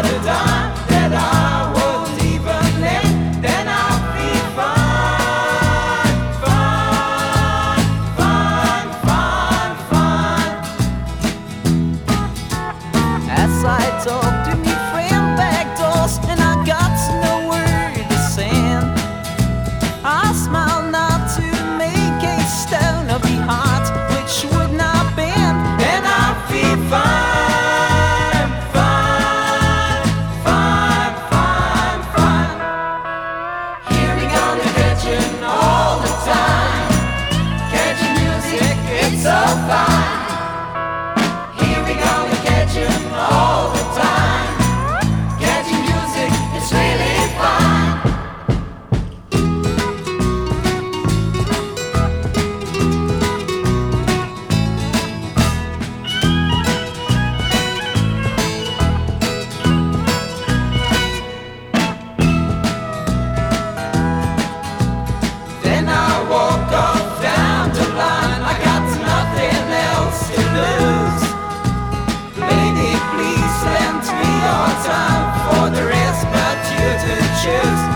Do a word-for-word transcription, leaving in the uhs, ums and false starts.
got a dime that I won't even live, then I'll be fine, fine, fine, fine, fine. As I talk to me friend back doors and I got no word to send, I smile not to make a stone of the heart which would not bend, then I'll be fine, fine, fine, fine, fine. Hearing on the kitchen all the time, catching music, it's so fine. Hearing on the kitchen all the time, catching music, it's really fine. Then I walk off down the line, I got nothing else to lose. Lady, please lend me your time for the rest but you to choose.